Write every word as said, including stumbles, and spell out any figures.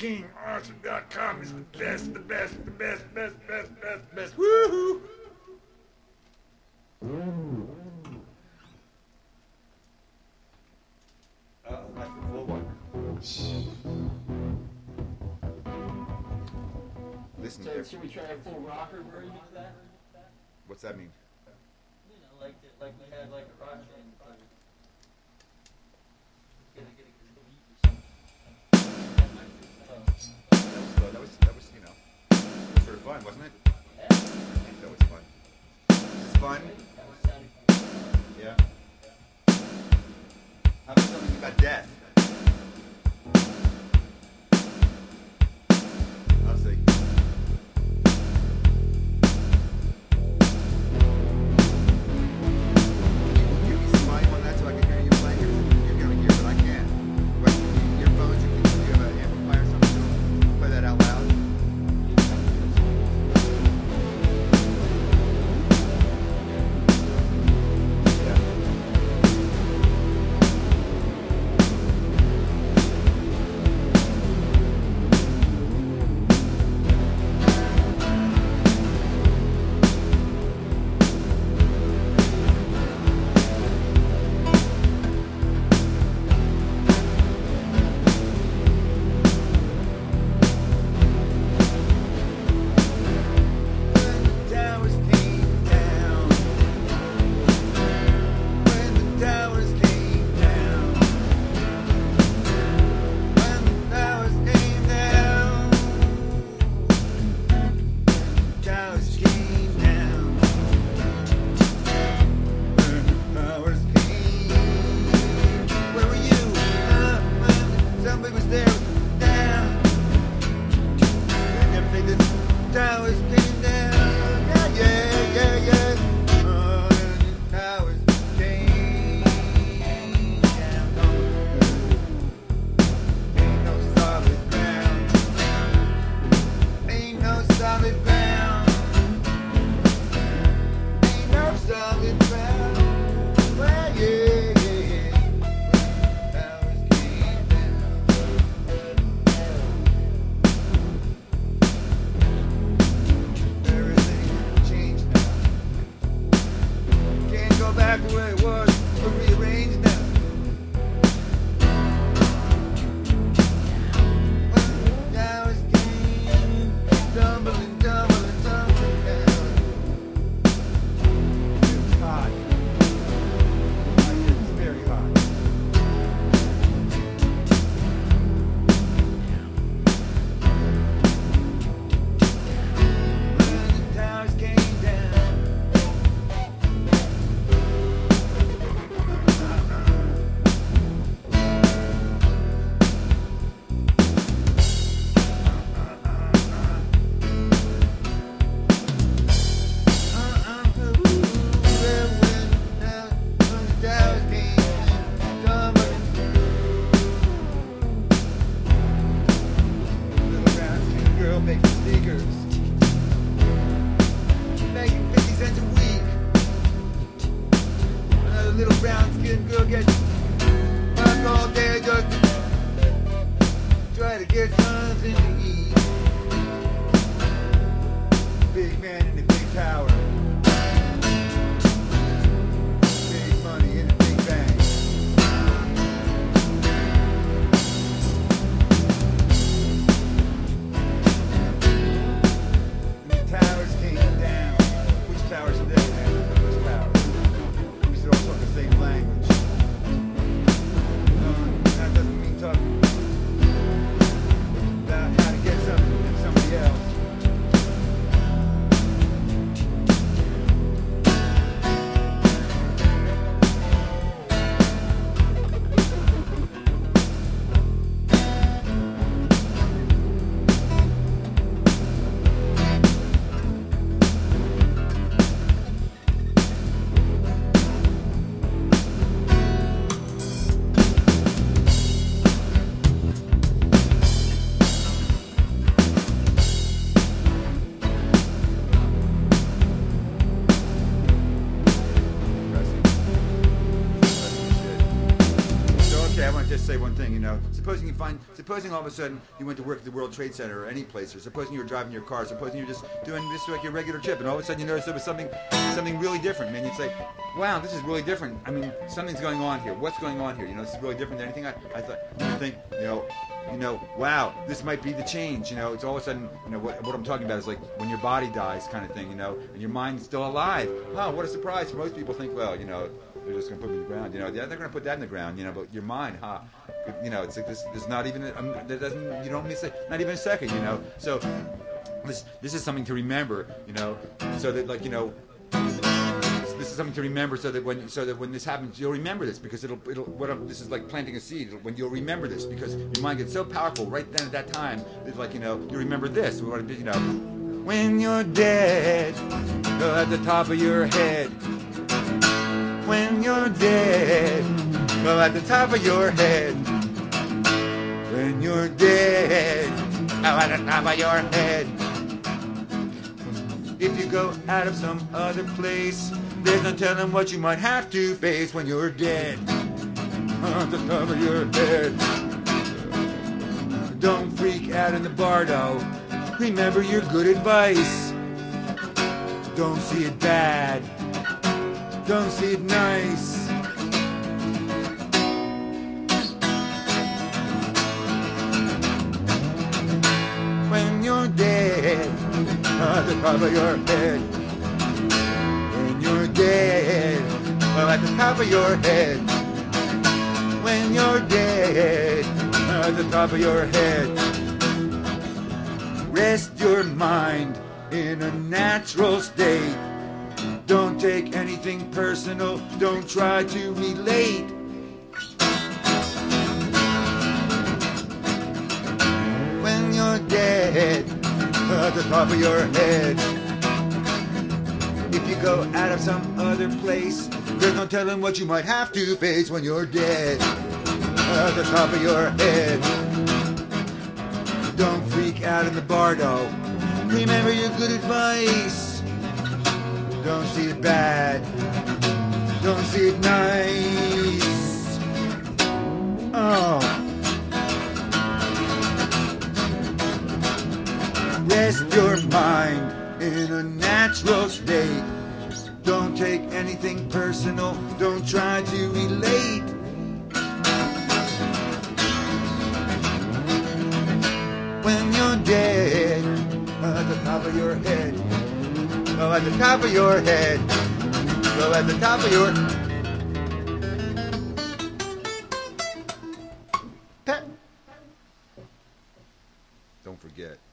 King Arthur dot com is the best, the best, the best, best, best, best, best. Woohoo! Uh, that's the full one. Listen, So if- should we try a full rocker version of that? what's that mean? You know, like the, like we had like a rock band. But get a, get a good beat or something. Oh. That was, uh, that was, that was, you know, sort of fun, wasn't it? Yeah. That was fun. It's fun. That was sounding fun. Yeah. How about something about death? I'll see. Give me some mic on that so I can hear you playing. You're gonna hear, but I can't. What, earphones? You can you have an amplifier or something? To play that out loud. thing, you know. Supposing you find, supposing all of a sudden you went to work at the World Trade Center or any place, or supposing you were driving your car, supposing you're just doing this like your regular trip, and all of a sudden you notice there was something, something really different, man. You'd say, wow, this is really different. I mean, something's going on here. What's going on here? You know, this is really different than anything I, I thought. You think, you know, you know, wow, this might be the change. You know, it's all of a sudden, you know, what, what I'm talking about is like when your body dies, kind of thing. You know, and your mind's still alive. Oh, what a surprise! Most people think, well, you know, they're just going to put me in the ground. You know, yeah, they're going to put that in the ground. You know, but your mind, huh? You know, it's like this. There's not even. A, um, there doesn't. You don't miss it. Not even a second. You know. So this this is something to remember. You know, so that like you know. This is something to remember, so that when so that when this happens, you'll remember this because it'll it'll. What I'm, this is like planting a seed. It'll, when you'll remember this, because your mind gets so powerful right then at that time. It's like you know you remember this. We want to be you know. When you're dead, go at the top of your head. When you're dead, go at the top of your head. When you're dead, go at the top of your head. If you go out of some other place, there's no telling what you might have to face when you're dead. On the top of your head. Don't freak out in the bardo. Remember your good advice. Don't see it bad. Don't see it nice. When you're dead, at the top of your head. When you're dead, well, at the top of your head. When you're dead, at the top of your head. Rest your mind in a natural state. Don't take anything personal. Don't try to relate. When you're dead, at the top of your head. If you go out of some other place, there's no telling what you might have to face when you're dead. At the top of your head. Don't freak out in the bardo. Remember your good advice. Don't see it bad. Don't see it nice. Oh. Rest your mind in a natural state. Don't take anything personal. Don't try to relate. When you're dead, at the top of your head. Oh, at the top of your head. Oh, at the top of your pet. Don't forget.